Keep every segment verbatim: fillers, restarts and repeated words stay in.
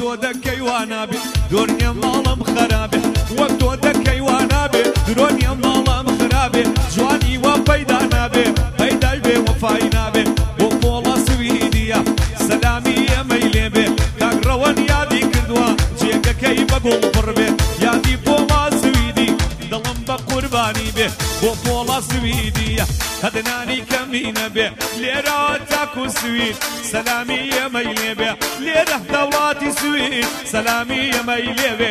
تۆ دەکەی وا نابێ دۆرنیە ماڵم خراپێ وەک تۆ دەکەی وا نابێ درۆنیە ماڵم خراپێ جوانی وا پەیدا نابێ پەیدای بێ وەفای نابێ بۆ پۆڵە سویدیە سەلامی ئێمەی لێبێ کاک ڕەوەن یادی کردووە جێگەکەی بە گوڵ پڕ بێ یادی پۆڵە سویدی دڵم بە قوربانی بێ بۆ پۆڵە سویدیە هەدنانی کەمینە بێ لێرەوە تاکو سوید سەلامی ئێمەی لێبێ لێرە دەوڵاتی سوید سەلامی ئێمەی لێبێ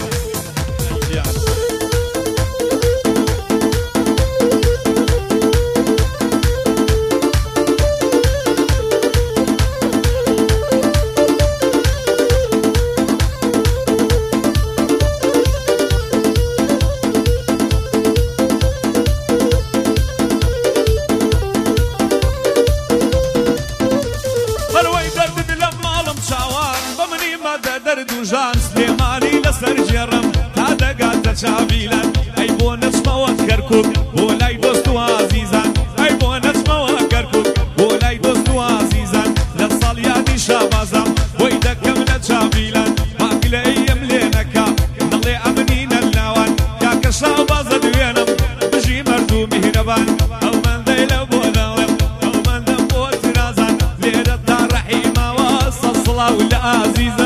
دوژان سلێمانی لەسەر ژێڕم تا دەگاتە چاویلان ئەی بۆ نەچمەوە کەرکووک بۆ لای دۆست و عەزیزان ئەی بۆ نەچمەوە کەرکووک بۆ لای دۆست و عەزیزان لە ساڵیادی شابازام بۆی دەکەم لە چاویلان ماکلەیم لێ نەکا دڵێ ئەمنینە لاوان کاکە شابازە دوێنم بژی مەرد و میهرەبان ئەو مەندەی لە بۆ داڵێم ئەو مەندە بۆ ترازان لێرە تا ڕەحیماوە سەد سڵاو لە عەزیزان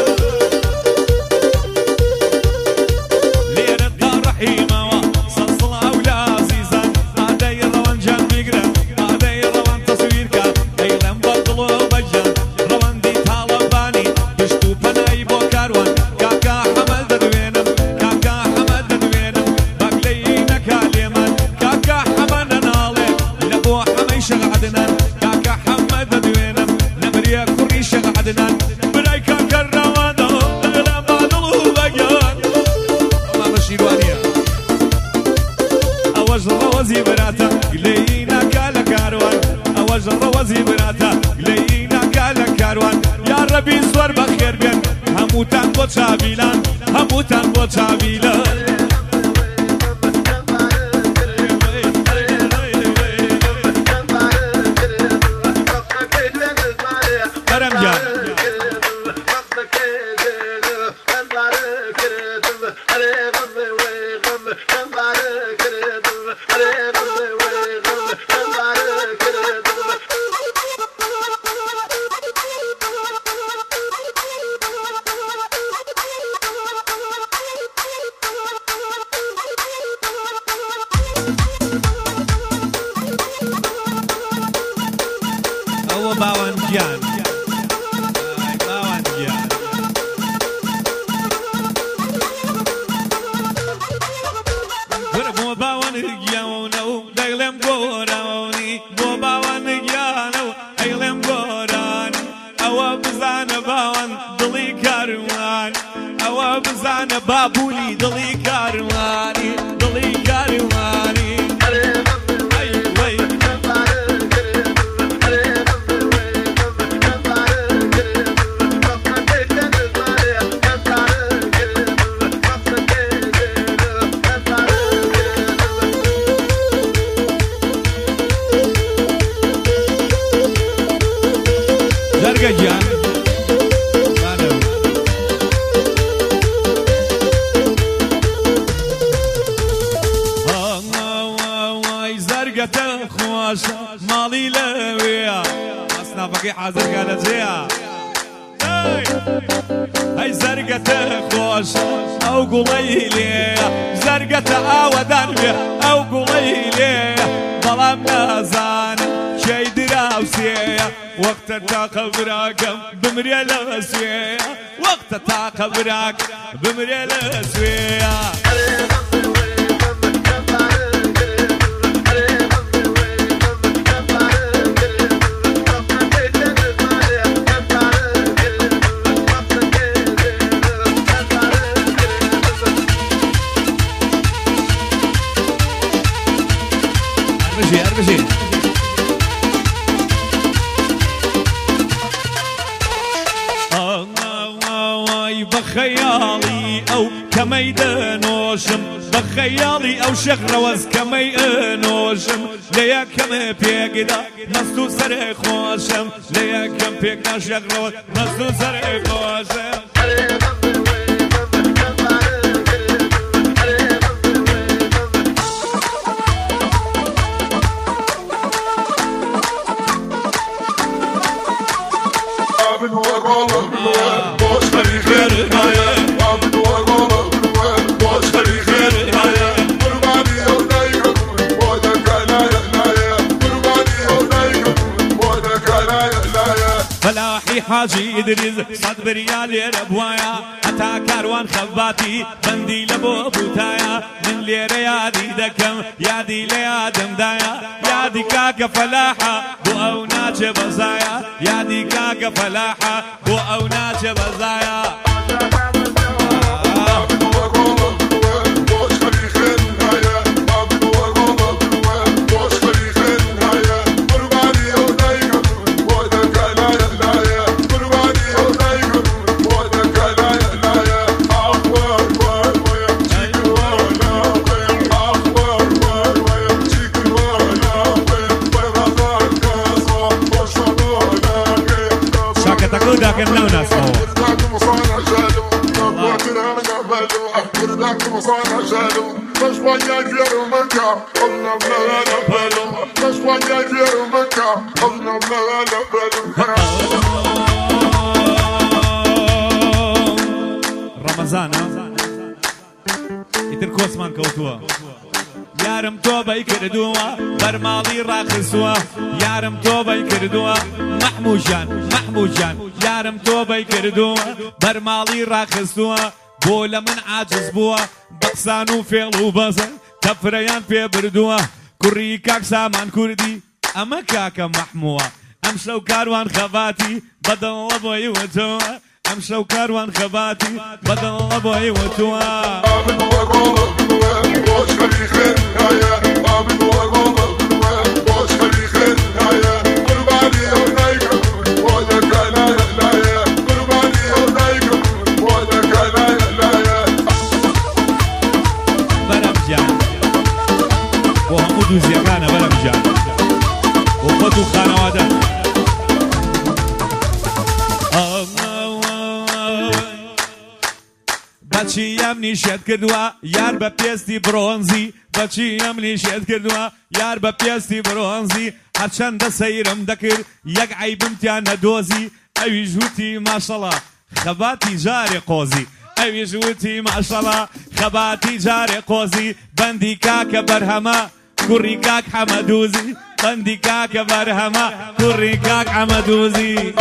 هەمووتان بۆ چاویلان هەمووتان بۆ چاویلان بەرەمگیان باوانگیان باوانگیان گۆرە بۆ باوانگیانە و دەیڵێم گۆرانی بۆ باوانگیانە و ئەیڵێم گۆران ئەوە بزانە باوان دڵی کاروان ئەوە بزانە بابوولی دڵی کاروانی دڵی کاروانی زەرگەجیان وای زەرگەتە خۆش ماڵی لەوێە ئەسنافەکەی حازرکە لە جێە ئەی زەرگەتە خۆش ئەو گوڵەی لێە زەرگەتە ئاوەدان بێ ئەو گوڵەی لێە بەڵام نازانم کێی دراوسێیە وەختە تاقە براکەم بمرێ لە سوێیە وەختە تاقە براک بمرێ لە سوێیە ئەربژێ بە خەیاڵی ئەو کەمەی دەنۆشم بخيالي أو شغل وزكمي نوشم ليا كم بيجدا نستو سري خوشم ليا كم بيجدا شغل نستو سري خوشم فلاحي حاجي إدريس صد بريال ربوايا حتى كاروان خباتي بندي لبو بوتايا من ليرة يادي دكم يادي ليادم دايا يادي كاكا فلاحة بو أو ناجي بزايا يادي كاكا فلاحة بو أو ناجي بزايا لكن لو ناس رمضان يتركوس من كوتوا يارم توبي كردوا برمالي راخصوا يارم توبي كردوا محموجان محموجان يارم توبي كردوا برمالي راخصوا بولا من عاجز بوا بقسانو فيلو بزن تفريان في بردوا كوري كاك سامان كردي اما كاكا محموا امشلو كاروان خباتي بدل ابوي وتوا امشلو كاروان خباتي بدل ابوي وتوا زيغانا بلمجان وخدو خانواده بچی ام نیشت کردوا یار با پیستی برونزی بچی ام نیشت کردوا یار با پیستی برونزی هرچند سیرم دکر یک عیبم تیان ندوزی اوی جوتی ماشالله خباتی جاری قوزی اوی جوتی ماشالله خباتی جاری قوزی بندی کاک برهما كوري كاك حمدوزي بندي كاك برهما كوري كاك حمدوزي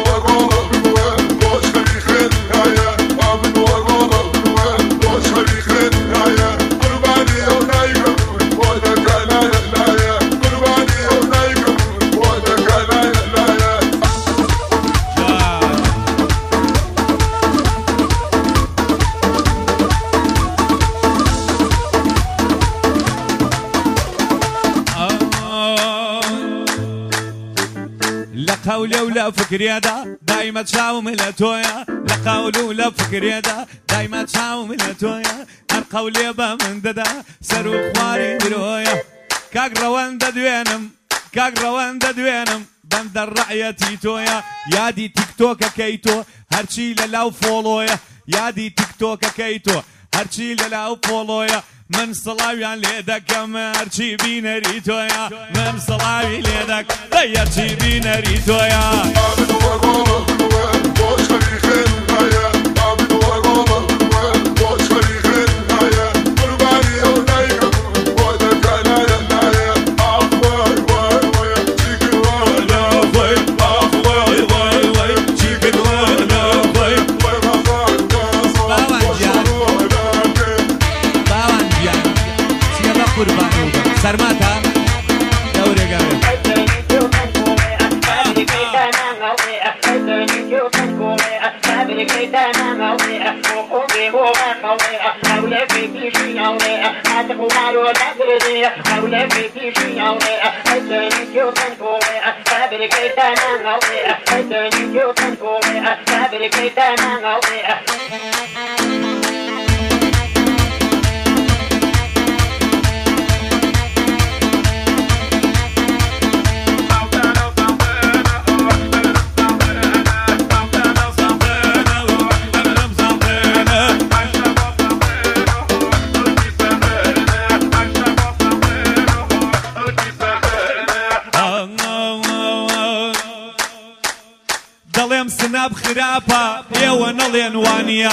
لقولي ولا فكري دا دايما تشاوم لتويا لقولي ولا فكري دا دايما تشاوم لتويا القولي با من ددا سرو خواري درويا كاك روان دوينم كاك روان دوينم بند الرعيتي تويا يادي تيك توك كيتو هرشي للاو فولويا يادي تيك توك كيتو هرشي للاو فولويا من صلاوي ليدك ما هرشي بينريتويا من صلاوي ليدك هرشي بينريتويا سرماتا دوري قابل دەڵێم سناب خراپە ئێوە نەڵێن وانیە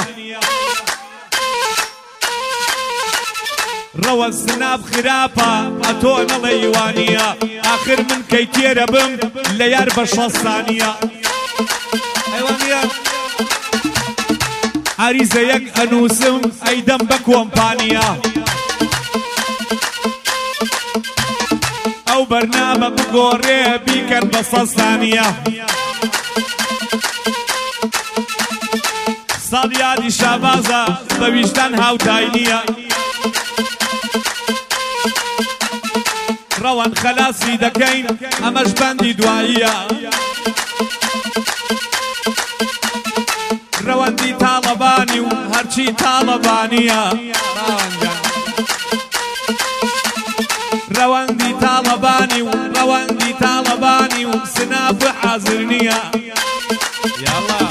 ڕەوە سناب خراپە ئەتۆ نەڵێ وانیە ئاخر من کەی تێرە بم لە یار بە شەستانیە ئەیوانیە عریزە یەک ئەنووسم ئەیدەم بە کۆمپانیە ئەو بەرنامە بگۆڕێ بیکەن بە سەستانیە ساڵ یادی شابازە بە ویژدان هاوتای نییە ڕەوەن خەلاسی دەکەین ئەمەش بەندی دواییە ڕەوەندی تاڵەبانی و هەرچی تاڵەبانیە ڕەوەندی تاڵەبانی و ڕەوەندی تاڵەبانی و سناب حازر نییە یاڵا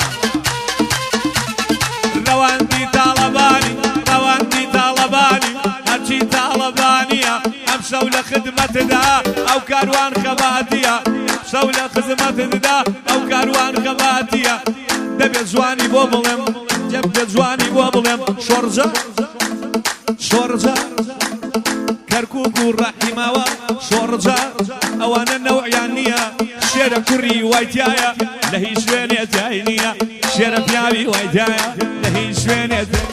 ڕەوەندی تاڵەبانی ڕەوەندی تاڵەبانی هەرچی تاڵەبانیە ئەم شەو لە خدمەتدا ئەو کاروان خەباتیە شەو لە خزمەتدا ئەو کاروان خەباتیە دەبێت جوانی بۆ بڵێم دەبێت جوانی بۆ بڵێم شۆڕجە شۆڕجە کەرکووک و ڕەحیماوە شۆڕجە ئەوانە نەوعیان نییە شێرە کوڕی وایتایە لە هیچ شوێنێ جای نییە شێرە پیاوی وایتایە لە هیچ شوێنێ